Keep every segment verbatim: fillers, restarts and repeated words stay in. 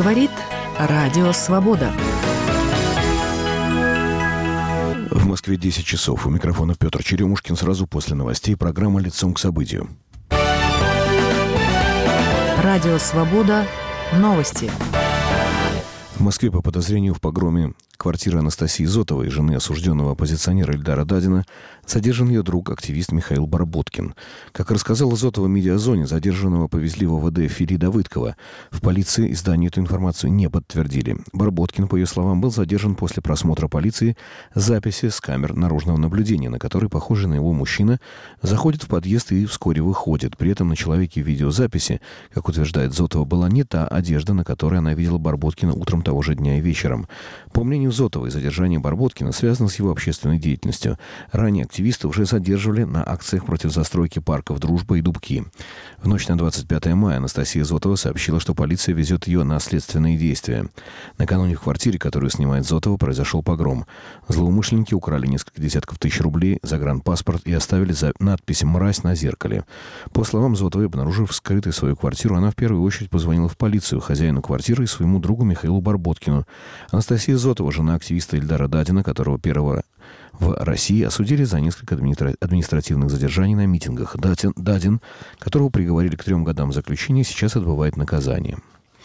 Говорит Радио Свобода. В Москве десять часов. У микрофона Петр Черемушкин. Сразу после новостей программа «Лицом к событию». Радио Свобода. Новости. В Москве по подозрению в погроме квартиры Анастасии Зотовой, жены осужденного оппозиционера Ильдара Дадина, задержан ее друг, активист Михаил Барботкин. Как рассказала Зотова «Медиазоне», задержанного повезли в ОВД Фили Давыдкова. В полиции изданию эту информацию не подтвердили. Барботкин, по ее словам, был задержан после просмотра полиции записи с камер наружного наблюдения, на которой похожий на его мужчина заходит в подъезд и вскоре выходит. При этом на человеке в видеозаписи, как утверждает Зотова, была не та одежда, на которой она видела Барботкина утром того же дня и вечером. По мнению Зотовой, задержание Барботкина связано с его общественной деятельностью. Ранее активисты уже задерживали на акциях против застройки парков «Дружба» и «Дубки». В ночь на двадцать пятое мая Анастасия Зотова сообщила, что полиция везет ее на следственные действия. Накануне в квартире, которую снимает Зотова, произошел погром. Злоумышленники украли несколько десятков тысяч рублей, загранпаспорт и оставили за надпись «Мразь» на зеркале. По словам Зотовой, обнаружив скрытой свою квартиру, она в первую очередь позвонила в полицию, хозяину квартиры и своему другу Михаилу Барботкину. Анастасия Зотова, жена активиста Ильдара Дадина, которого первого в России осудили за несколько администра... административных задержаний на митингах. Дадин, Дадин, которого приговорили к трем годам заключения, сейчас отбывает наказание.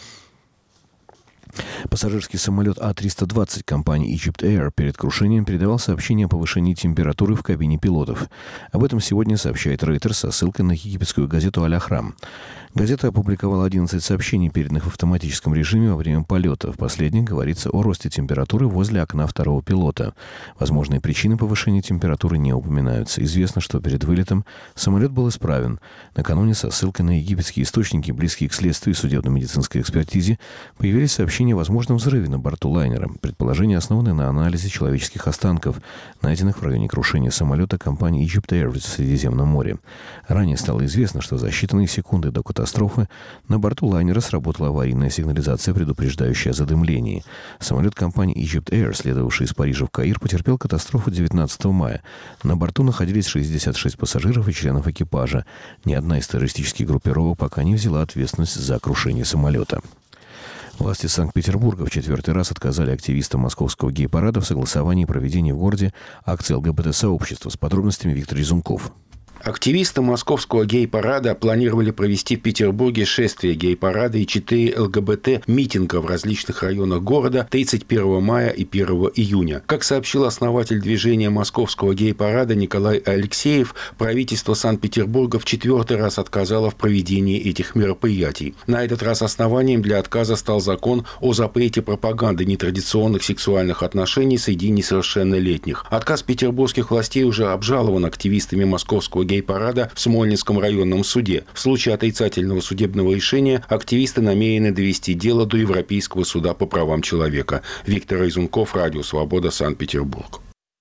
Пассажирский самолет А триста двадцать компании Egypt Air перед крушением передавал сообщение о повышении температуры в кабине пилотов. Об этом сегодня сообщает Reuters со ссылкой на египетскую газету «Аль-Ахрам». Газета опубликовала одиннадцать сообщений, переданных в автоматическом режиме во время полета. В последних говорится о росте температуры возле окна второго пилота. Возможные причины повышения температуры не упоминаются. Известно, что перед вылетом самолет был исправен. Накануне со ссылкой на египетские источники, близкие к следствию и судебно-медицинской экспертизе, появились сообщения о возможном взрыве на борту лайнера. Предположения основаны на анализе человеческих останков, найденных в районе крушения самолета компании Egypt Air в Средиземном море. Ранее стало известно, что за считанные секунды до катастрофы на борту лайнера сработала аварийная сигнализация, предупреждающая о задымлении. Самолет компании Egypt Air, следовавший из Парижа в Каир, потерпел катастрофу девятнадцатого мая. На борту находились шестьдесят шесть пассажиров и членов экипажа. Ни одна из террористических группировок пока не взяла ответственность за крушение самолета. Власти Санкт-Петербурга в четвертый раз отказали активистам московского гей-парада в согласовании проведения в городе акции ЛГБТ-сообщества. С подробностями Виктор Резунков. Активисты московского гей-парада планировали провести в Петербурге шествие гей-парада и четыре ЛГБТ-митинга в различных районах города тридцать первого мая и первого июня. Как сообщил основатель движения московского гей-парада Николай Алексеев, правительство Санкт-Петербурга в четвертый раз отказало в проведении этих мероприятий. На этот раз основанием для отказа стал закон о запрете пропаганды нетрадиционных сексуальных отношений среди несовершеннолетних. Отказ петербургских властей уже обжалован активистами московского гей-парада гей-парада в Смольнинском районном суде. В случае отрицательного судебного решения активисты намерены довести дело до Европейского суда по правам человека. Виктор Резунков, Радио Свобода, Санкт-Петербург.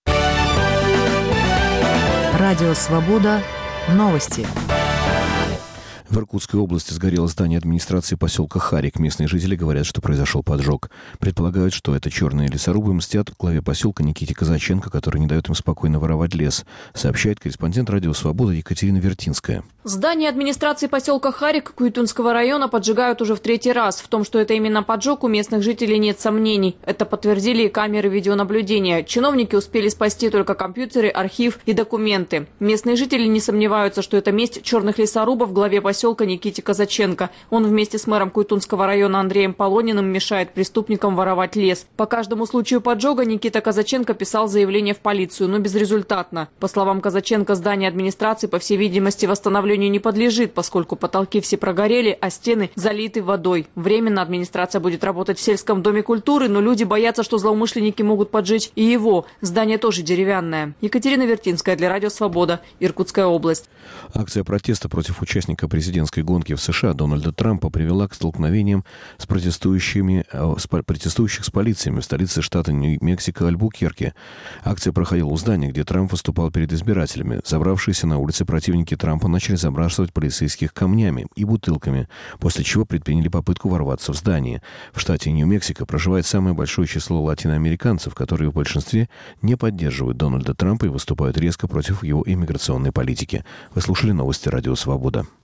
Радио Свобода. Новости. В Иркутской области сгорело здание администрации поселка Харик. Местные жители говорят, что произошел поджог. Предполагают, что это черные лесорубы мстят главе поселка Никите Казаченко, который не дает им спокойно воровать лес, сообщает корреспондент Радио Свобода Екатерина Вертинская. Здание администрации поселка Харик Куйтунского района поджигают уже в третий раз. В том, что это именно поджог, у местных жителей нет сомнений. Это подтвердили и камеры видеонаблюдения. Чиновники успели спасти только компьютеры, архив и документы. Местные жители не сомневаются, что это месть черных лесорубов главе поселка Никите Казаченко. Он вместе с мэром Куйтунского района Андреем Полониным мешает преступникам воровать лес. По каждому случаю поджога Никита Казаченко писал заявление в полицию, но безрезультатно. По словам Казаченко, здание администрации, по всей видимости, восстановлению не подлежит, поскольку потолки все прогорели, а стены залиты водой. Временно администрация будет работать в сельском доме культуры, но люди боятся, что злоумышленники могут поджечь и его. Здание тоже деревянное. Екатерина Вертинская для Радио Свобода, Иркутская область. Акция протеста против участника президентской гонки в США Дональда Трампа привела к столкновениям с протестующими, с протестующих с полициями в столице штата Нью-Мексико Альбукерке. Акция проходила у здания, где Трамп выступал перед избирателями. Забравшиеся на улице противники Трампа начали забрасывать полицейских камнями и бутылками, после чего предприняли попытку ворваться в здание. В штате Нью-Мексико проживает самое большое число латиноамериканцев, которые в большинстве не поддерживают Дональда Трампа и выступают резко против его иммиграционной политики. Вы слушали новости Радио Свобода.